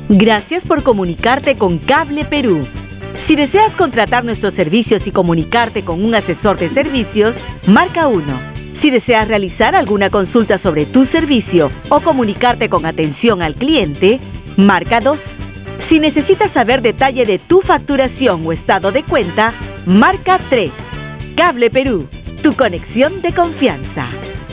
Gracias por comunicarte con Cable Perú. Si deseas contratar nuestros servicios y comunicarte con un asesor de servicios, marca 1. Si deseas realizar alguna consulta sobre tu servicio o comunicarte con atención al cliente, marca 2. Si necesitas saber detalle de tu facturación o estado de cuenta, marca 3. Cable Perú, tu conexión de confianza.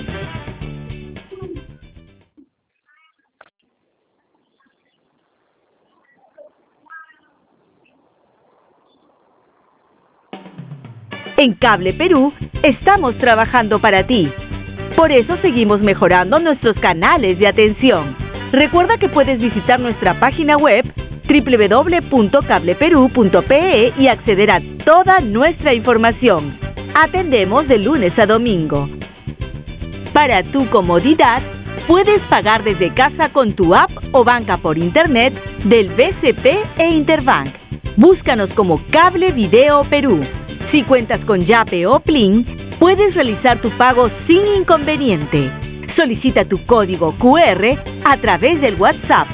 En Cable Perú estamos trabajando para ti. Por eso seguimos mejorando nuestros canales de atención. Recuerda que puedes visitar nuestra página web www.cableperú.pe y acceder a toda nuestra información. Atendemos de lunes a domingo. Para tu comodidad, puedes pagar desde casa con tu app o banca por internet del BCP e Interbank. Búscanos como Cable Video Perú. Si cuentas con Yape o Plin, puedes realizar tu pago sin inconveniente. Solicita tu código QR a través del WhatsApp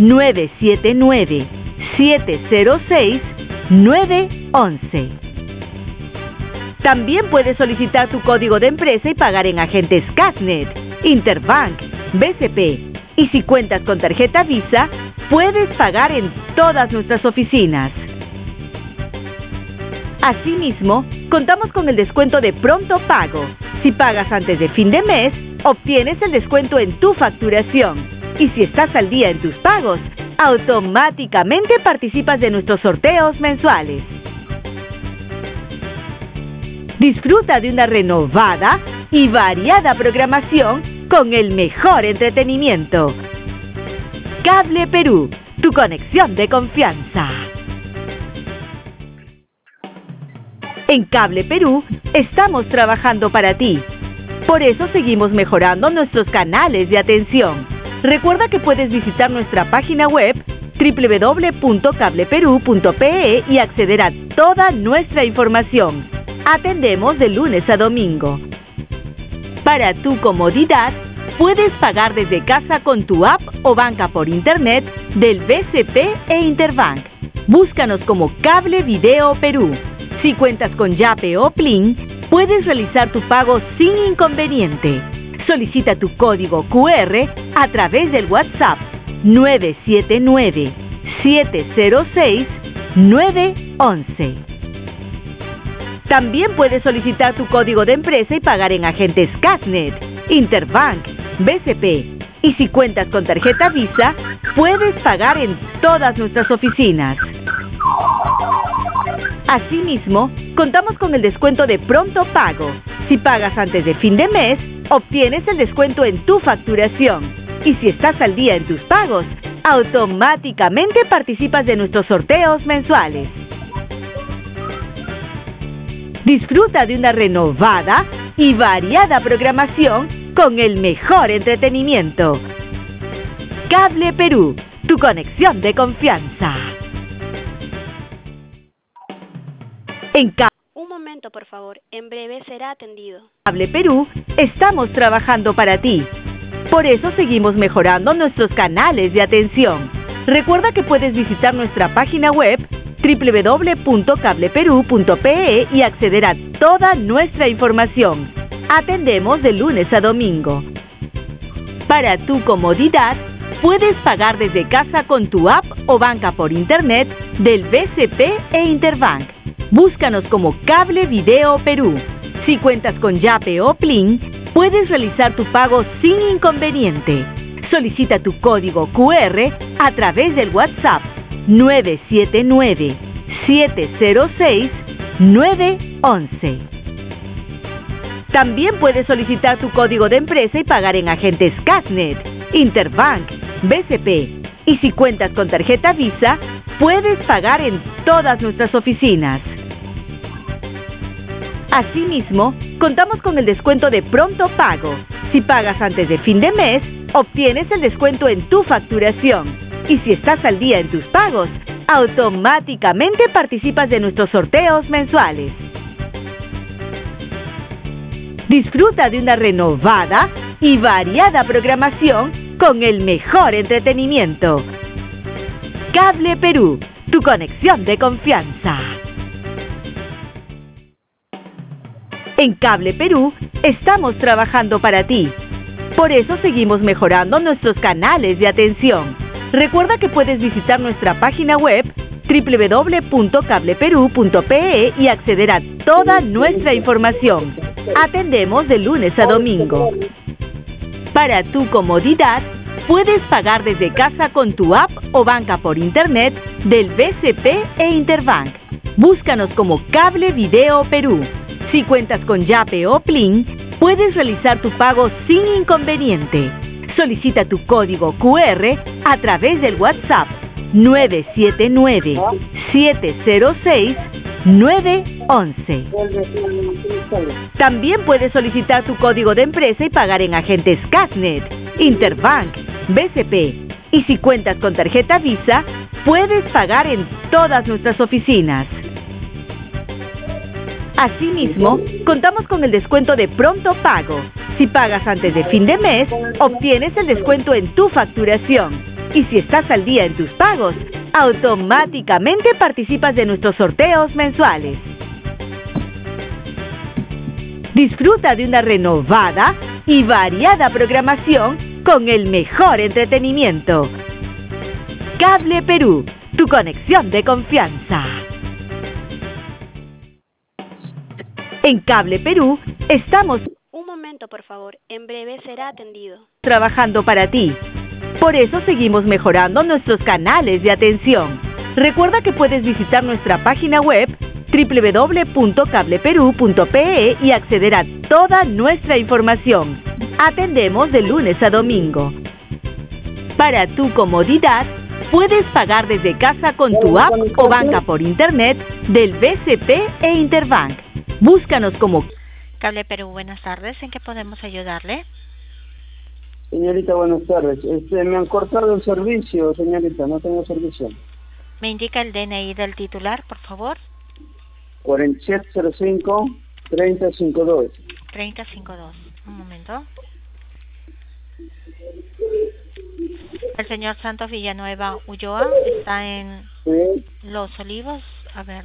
979-706-911. También puedes solicitar tu código de empresa y pagar en agentes Casnet, Interbank, BCP. Y si cuentas con tarjeta Visa, puedes pagar en todas nuestras oficinas. Asimismo, contamos con el descuento de pronto pago. Si pagas antes de fin de mes, obtienes el descuento en tu facturación. Y si estás al día en tus pagos, automáticamente participas de nuestros sorteos mensuales. Disfruta de una renovada y variada programación con el mejor entretenimiento. Cable Perú, tu conexión de confianza. En Cable Perú estamos trabajando para ti. Por eso seguimos mejorando nuestros canales de atención. Recuerda que puedes visitar nuestra página web www.cableperú.pe y acceder a toda nuestra información. Atendemos de lunes a domingo. Para tu comodidad, puedes pagar desde casa con tu app o banca por internet del BCP e Interbank. Búscanos como Cable Video Perú. Si cuentas con Yape o Plin, puedes realizar tu pago sin inconveniente. Solicita tu código QR a través del WhatsApp 979-706-911. También puedes solicitar tu código de empresa y pagar en agentes Casnet, Interbank, BCP. Y si cuentas con tarjeta Visa, puedes pagar en todas nuestras oficinas. Asimismo, contamos con el descuento de pronto pago. Si pagas antes de fin de mes, obtienes el descuento en tu facturación. Y si estás al día en tus pagos, automáticamente participas de nuestros sorteos mensuales. Disfruta de una renovada y variada programación con el mejor entretenimiento. Cable Perú, tu conexión de confianza. Un momento, por favor. En breve será atendido. Cable Perú estamos trabajando para ti. Por eso seguimos mejorando nuestros canales de atención. Recuerda que puedes visitar nuestra página web www.cableperú.pe y acceder a toda nuestra información. Atendemos de lunes a domingo. Para tu comodidad, puedes pagar desde casa con tu app o banca por internet del BCP e Interbank. Búscanos como Cable Video Perú. Si cuentas con Yape o Plin, puedes realizar tu pago sin inconveniente. Solicita tu código QR a través del WhatsApp 979-706-911. También puedes solicitar tu código de empresa y pagar en agentes Casnet, Interbank, BCP. Y si cuentas con tarjeta Visa, puedes pagar en todas nuestras oficinas. Asimismo, contamos con el descuento de pronto pago. Si pagas antes de fin de mes, obtienes el descuento en tu facturación. Y si estás al día en tus pagos, automáticamente participas de nuestros sorteos mensuales. Disfruta de una renovada y variada programación con el mejor entretenimiento. Cable Perú, tu conexión de confianza. En Cable Perú estamos trabajando para ti. Por eso seguimos mejorando nuestros canales de atención. Recuerda que puedes visitar nuestra página web www.cableperú.pe y acceder a toda nuestra información. Atendemos de lunes a domingo. Para tu comodidad, puedes pagar desde casa con tu app o banca por internet del BCP e Interbank. Búscanos como Cable Video Perú. Si cuentas con Yape o Plin, puedes realizar tu pago sin inconveniente. Solicita tu código QR a través del WhatsApp 979-706-911. También puedes solicitar tu código de empresa y pagar en agentes Casnet, Interbank, BCP. Y si cuentas con tarjeta Visa, puedes pagar en todas nuestras oficinas. Asimismo, contamos con el descuento de pronto pago. Si pagas antes de fin de mes, obtienes el descuento en tu facturación. Y si estás al día en tus pagos, automáticamente participas de nuestros sorteos mensuales. Disfruta de una renovada y variada programación con el mejor entretenimiento. Cable Perú, tu conexión de confianza. En Cable Perú estamos Un momento, por favor. En breve será atendido. trabajando para ti. Por eso seguimos mejorando nuestros canales de atención. Recuerda que puedes visitar nuestra página web www.cableperú.pe y acceder a toda nuestra información. Atendemos de lunes a domingo. Para tu comodidad, puedes pagar desde casa con tu app o banca por internet del BCP e Interbank. Búscanos como Cable Perú, buenas tardes. ¿En qué podemos ayudarle? Señorita, buenas tardes. Me han cortado el servicio, señorita, no tengo servicio. ¿Me indica el DNI del titular, por favor? 4705-3052. 3052. Un momento. El señor Santos Villanueva Ulloa está en Sí, Los Olivos. A ver.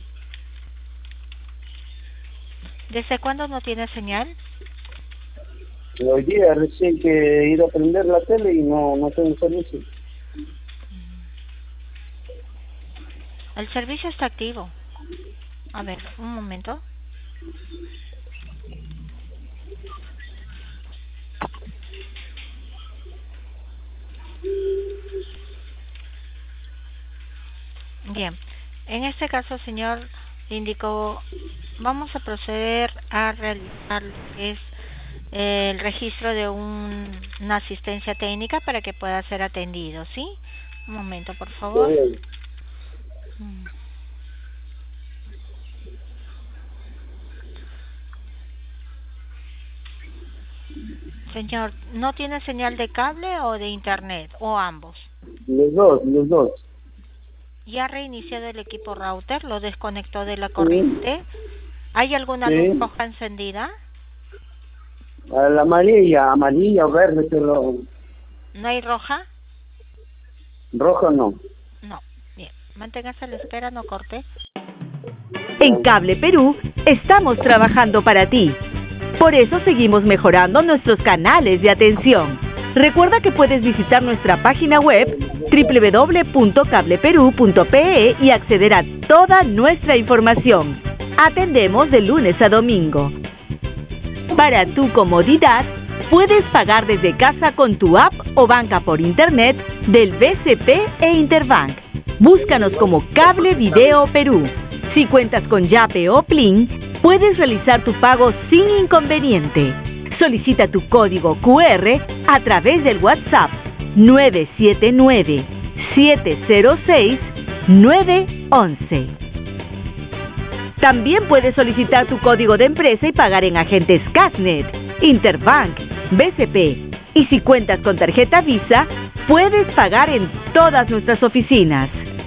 ¿Desde cuándo no tiene señal? hoy día recién que he ido a prender la tele y no tengo servicio. El servicio está activo. A ver, un momento. Bien, en este caso, señor, le indicó, vamos a proceder a realizar el registro de una asistencia técnica para que pueda ser atendido, ¿sí? Un momento, por favor. Sí. Señor, ¿no tiene señal de cable o de internet o ambos? Los dos. ¿Ya ha reiniciado el equipo router? ¿Lo desconectó de la corriente? ¿Hay alguna luz roja encendida? La amarilla o verde, pero ¿No hay roja? rojo no. No. Bien, manténgase a la espera, no corte. En Cable Perú estamos trabajando para ti. Por eso seguimos mejorando nuestros canales de atención. Recuerda que puedes visitar nuestra página web www.cableperú.pe y acceder a toda nuestra información. Atendemos de lunes a domingo. Para tu comodidad, puedes pagar desde casa con tu app o banca por internet del BCP e Interbank. Búscanos como Cable Video Perú. Si cuentas con Yape o Plin, puedes realizar tu pago sin inconveniente. Solicita tu código QR a través del WhatsApp 979-706-911. También puedes solicitar tu código de empresa y pagar en agentes Casnet, Interbank, BCP. Y si cuentas con tarjeta Visa, puedes pagar en todas nuestras oficinas.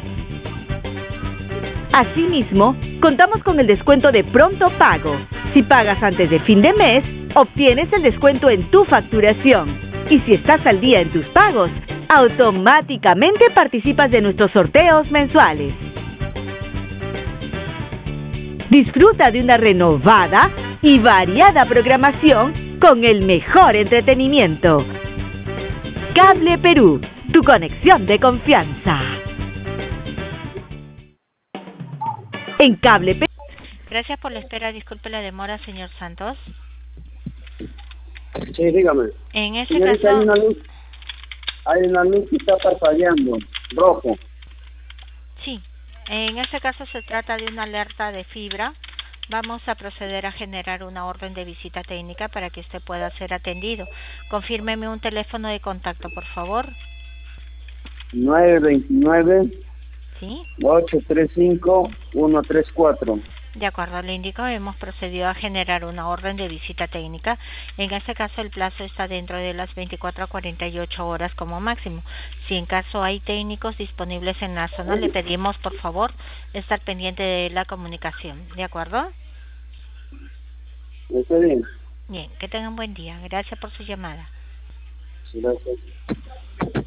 Asimismo, contamos con el descuento de pronto pago. Si pagas antes de fin de mes, obtienes el descuento en tu facturación. Y si estás al día en tus pagos, automáticamente participas de nuestros sorteos mensuales. Disfruta de una renovada y variada programación con el mejor entretenimiento. Cable Perú, tu conexión de confianza. En Cable Perú. Gracias por la espera, disculpe la demora, señor Santos. Sí, dígame. En ese Señorita, caso... hay una luz que está parpadeando, rojo. Sí, en ese caso se trata de una alerta de fibra. Vamos a proceder a generar una orden de visita técnica para que usted pueda ser atendido. Confírmeme un teléfono de contacto, por favor. 929 ¿Sí? 835 134. De acuerdo, le indico, hemos procedido a generar una orden de visita técnica. En este caso, el plazo está dentro de las 24 a 48 horas como máximo. Si en caso hay técnicos disponibles en la zona, le pedimos, por favor, estar pendiente de la comunicación. ¿De acuerdo? ¿Está bien? Bien, que tengan buen día. Gracias por su llamada. Gracias.